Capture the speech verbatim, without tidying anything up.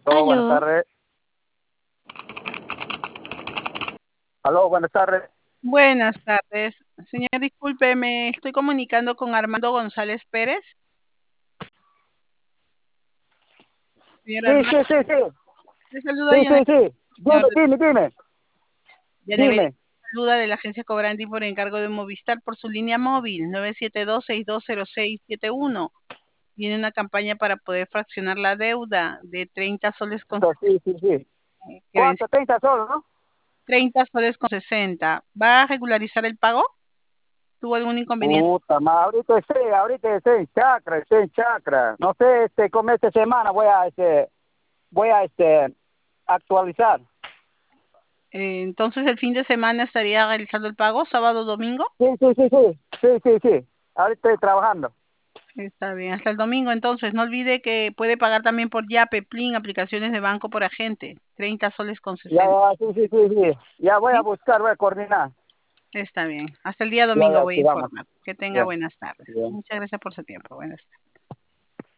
Aló, buenas Aló, tardes. Aló, buenas tardes. Buenas tardes. Señor, disculpe, me estoy comunicando con Armando González Pérez. Señor Sí, sí, Armando, sí, sí. le saluda Sí, sí, Janet, sí. señor Dime, dime, dime. Yanebel, Dime. saluda de la agencia Cobrandi por encargo de Movistar por su línea móvil nueve siete dos, seis dos cero seis siete uno. Tiene una campaña para poder fraccionar la deuda de treinta soles con Sí, sí, sí. que vence ¿Cuánto? treinta solo, ¿no? treinta soles con sesenta. ¿Va a regularizar el pago? ¿Tuvo algún inconveniente? Puta, ma, ahorita estoy, ahorita estoy en chakra, estoy en chakra. No sé, este, como esta semana voy a, este, voy a, este, actualizar. Eh, entonces el fin de semana estaría realizando el pago, sábado, domingo. Sí, sí, sí, sí. Sí, sí, sí. Ahorita estoy trabajando. Está bien, hasta el domingo entonces. No olvide que puede pagar también por Yape, Plin, aplicaciones de banco por agente. treinta soles con Ya, sesenta. ya, sí, sí, sí, sí. Ya voy a ¿Sí? buscar, voy a coordinar. Está bien. Hasta el día Ya, domingo ya, voy a sigamos. informar. Que tenga Ya, buenas tardes. ya. Muchas gracias por su tiempo. Buenas tardes.